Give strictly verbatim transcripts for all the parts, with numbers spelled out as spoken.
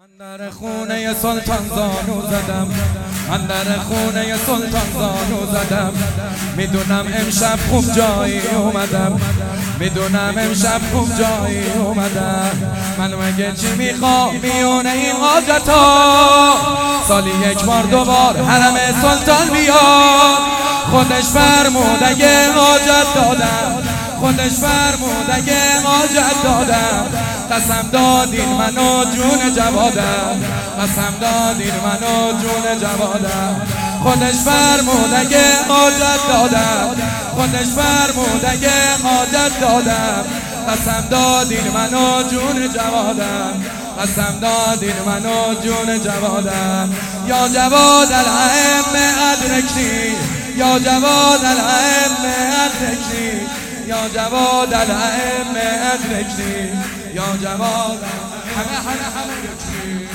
من در خونه سلطان زانو زدم، من در خونه سلطان زانو زدم. میدونم امشب خوب جایی اومدم، میدونم امشب خوب جایی اومدم. من مگه چی میخوام میونه این حاجتا؟ سالی یک بار دوبار حرم سلطان بیاد. خودش فرمود اگه حاجت دادم، خودش فرمود اگه حاجت دادم. قسم دادین منو جون جوادم، قسم دادین منو جون جوادم. خودش فرمود اگه حاجت دادم، خودش فرمود اگه حاجت دادم. قسم دادین منو جون جوادم، قسم دادین منو جون جوادم. یا جواد الائمه ادرکنی، یا جواد الائمه ادرکنی، یا جواد الائمه ادرکنی، یا جواد همه همه همه ادرکنی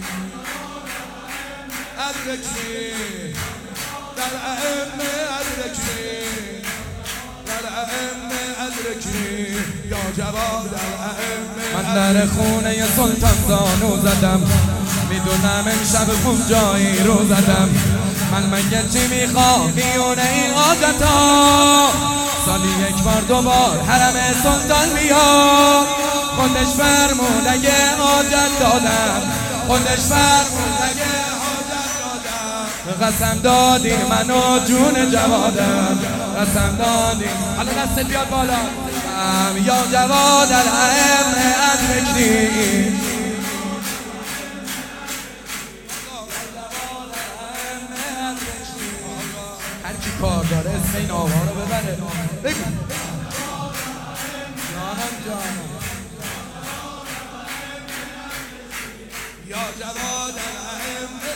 ادرکنی در ائمه ادرکنی، در ائمه ادرکنی، یا جواد الائمه. من در خونه سلطان زانو زدم، میدونم امشب خوب جایی رو زدم. من مگه چی میخوام میونه این حاجتا؟ سالی یک بار دوبار حرم سلطان بیاد. خودش فرمود اگه حاجت دادم، خودش فرمود اگه حاجت دادم. قسم دادین منو جون جوادم، قسم دادین. حالا دست بیاد بالا. یا جواد الائمه ادرکنی، هر کی کار داره اسم این آقا رو ببره. بگو جانم جانم. یا جواد الائمه.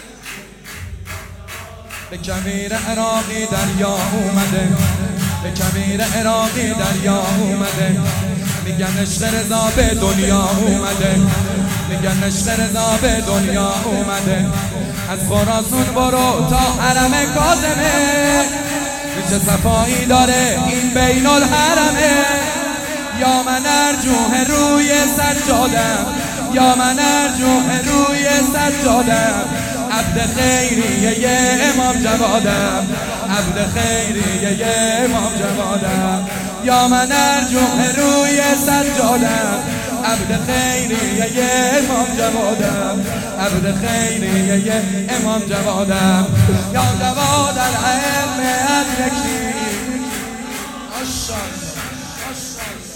به کویر عراقی دریا اومده، به کویر عراقی دریا اومده. میگن عشق رضا به دنیا اومده، میگن عشق رضا به دنیا اومده. از خراسان برو تا حرم کاظمه، چه صفایی داره این بین الحرمه. یا من ارجوه روی سجادم، یا من ارجوه روی سجادم. عبد خیریه امام جوادم، عبد خیریه امام جوادم. یا من ارجوه روی سجادم، عبد خیریه امام جوادم، عبد خیریه امام جوادم. یا جواد الائمه ادرکنی. ماشاءالله ماشاءالله.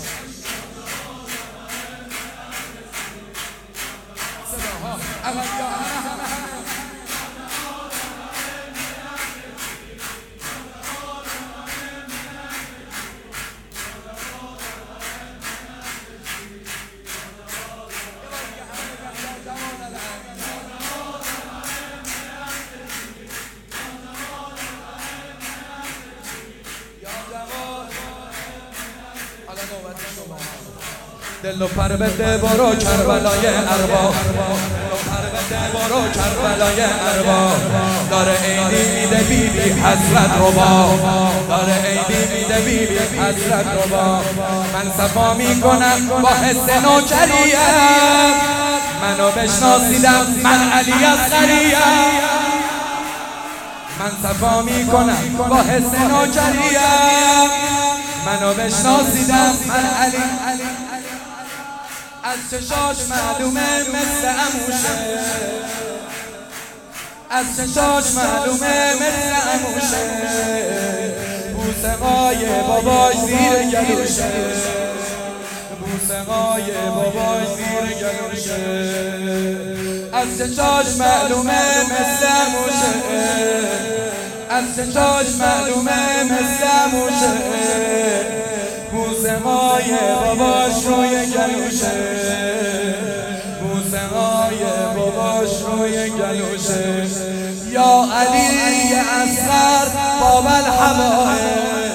صداها اول یا دل و پر بده برو کربلای ارواح، دل و پر بده برو کربلای ارواح. داره عیدی میده بی بی حضرت ربا، داره عیدی میده بی بی حضرت ربا. من صفا میکنم با حس نوکریم، منو بشناسیدم من علی اصغریم. من صفا میکنم با حس نوکریم، منو بشناسیدم من علی. از چشاش معلومه مثل عموشه، از چشاش معلومه مثل عموشه. بوسقای باباش زیر گلوشه، بوسقای باباش زیر گلوشه. از چشاش معلومه مثل عموشه، از چشاش معلومه مثل عموشه. بوسقای باباش روی گلوشه، بوسقای باباش روی گلوشه. یا علی اصغر باب الحبائب،